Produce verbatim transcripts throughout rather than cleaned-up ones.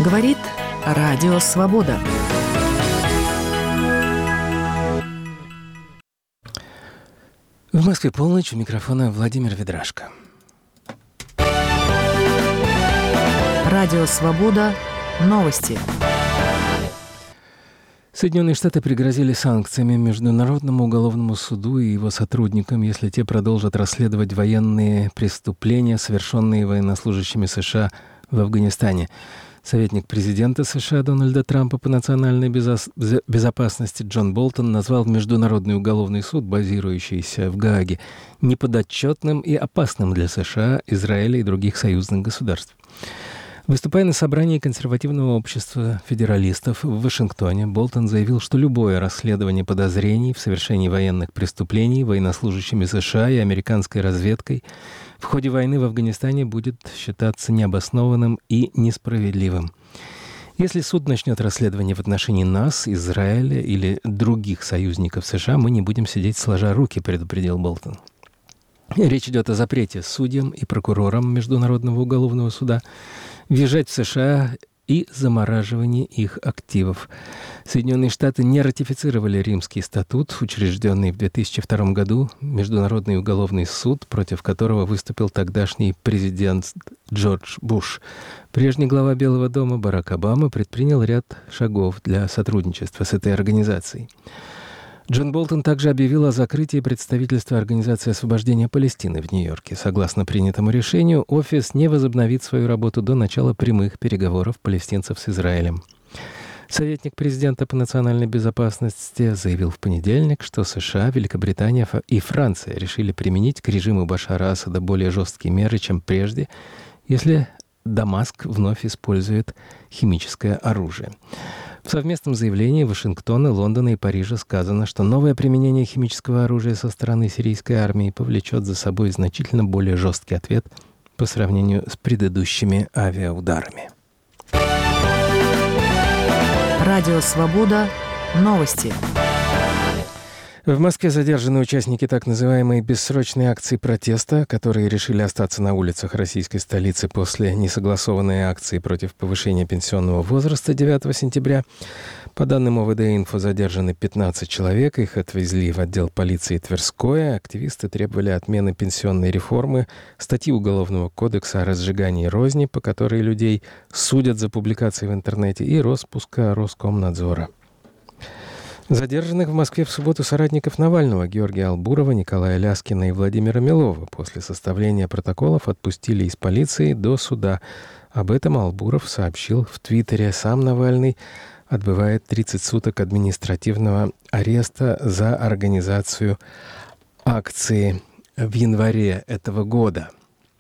Говорит Радио Свобода. В Москве полночь, у микрофона Владимир Ведрашко. Радио Свобода. Новости. Соединенные Штаты пригрозили санкциями Международному уголовному суду и его сотрудникам, если те продолжат расследовать военные преступления, совершенные военнослужащими США в Афганистане. Советник президента США Дональда Трампа по национальной безопасности Джон Болтон назвал Международный уголовный суд, базирующийся в Гааге, неподотчетным и опасным для США, Израиля и других союзных государств. Выступая на собрании консервативного общества федералистов в Вашингтоне, Болтон заявил, что любое расследование подозрений в совершении военных преступлений военнослужащими США и американской разведкой в ходе войны в Афганистане будет считаться необоснованным и несправедливым. Если суд начнет расследование в отношении нас, Израиля или других союзников США, мы не будем сидеть сложа руки, предупредил Болтон. Речь идет о запрете судьям и прокурорам Международного уголовного суда въезжать в США и замораживании их активов. Соединенные Штаты не ратифицировали Римский статут, учрежденный в две тысячи втором году, Международный уголовный суд, против которого выступил тогдашний президент Джордж Буш. Прежний глава Белого дома Барак Обама предпринял ряд шагов для сотрудничества с этой организацией. Джон Болтон также объявил о закрытии представительства Организации освобождения Палестины в Нью-Йорке. Согласно принятому решению, офис не возобновит свою работу до начала прямых переговоров палестинцев с Израилем. Советник президента по национальной безопасности заявил в понедельник, что США, Великобритания и Франция решили применить к режиму Башара Асада более жесткие меры, чем прежде, если Дамаск вновь использует химическое оружие. В совместном заявлении Вашингтона, Лондона и Парижа сказано, что новое применение химического оружия со стороны сирийской армии повлечет за собой значительно более жесткий ответ по сравнению с предыдущими авиаударами. Радио Свобода. Новости. В Москве задержаны участники так называемой бессрочной акции протеста, которые решили остаться на улицах российской столицы после несогласованной акции против повышения пенсионного возраста девятого сентября. По данным ОВД-Инфо, задержаны пятнадцать человек. Их отвезли в отдел полиции Тверское. Активисты требовали отмены пенсионной реформы, статьи Уголовного кодекса о разжигании розни, по которой людей судят за публикации в интернете, и распуска Роскомнадзора. Задержанных в Москве в субботу соратников Навального Георгия Албурова, Николая Ляскина и Владимира Милова после составления протоколов отпустили из полиции до суда. Об этом Албуров сообщил в Твиттере. Сам Навальный отбывает тридцать суток административного ареста за организацию акции в январе этого года.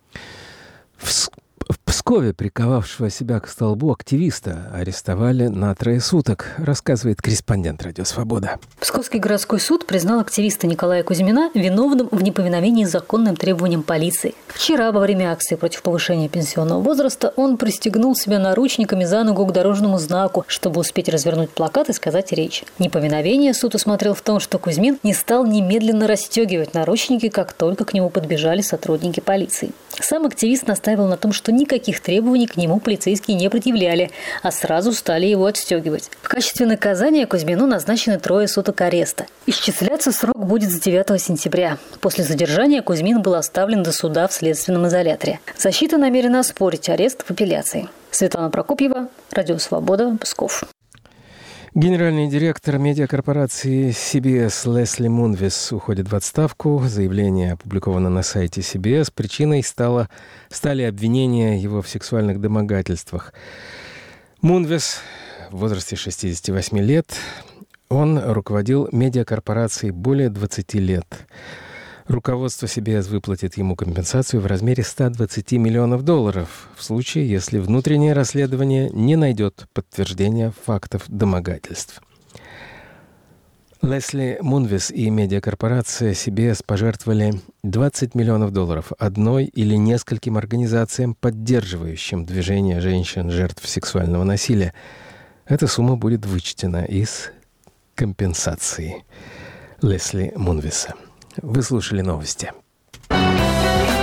В В Пскове приковавшего себя к столбу активиста арестовали на трое суток, рассказывает корреспондент «Радио Свобода». Псковский городской суд признал активиста Николая Кузьмина виновным в неповиновении законным требованиям полиции. Вчера во время акции против повышения пенсионного возраста он пристегнул себя наручниками за ногу к дорожному знаку, чтобы успеть развернуть плакат и сказать речь. Неповиновение суд усмотрел в том, что Кузьмин не стал немедленно расстегивать наручники, как только к нему подбежали сотрудники полиции. Сам активист настаивал на том, что никаких требований к нему полицейские не предъявляли, а сразу стали его отстегивать. В качестве наказания Кузьмину назначены трое суток ареста. Исчисляться срок будет с девятого сентября. После задержания Кузьмин был оставлен до суда в следственном изоляторе. Защита намерена оспорить арест в апелляции. Светлана Прокопьева, Радио Свобода, Псков. Генеральный директор медиакорпорации си би эс Лесли Мунвис уходит в отставку. Заявление опубликовано на сайте си би эс. Причиной стало, стали обвинения его в сексуальных домогательствах. Мунвис в возрасте шестидесяти восьми лет. Он руководил медиакорпорацией более двадцати лет. Руководство си би эс выплатит ему компенсацию в размере ста двадцати миллионов долларов в случае, если внутреннее расследование не найдет подтверждения фактов домогательств. Лесли Мунвис и медиакорпорация си би эс пожертвовали двадцать миллионов долларов одной или нескольким организациям, поддерживающим движение женщин-жертв сексуального насилия. Эта сумма будет вычтена из компенсации Лесли Мунвиса. Вы слушали новости.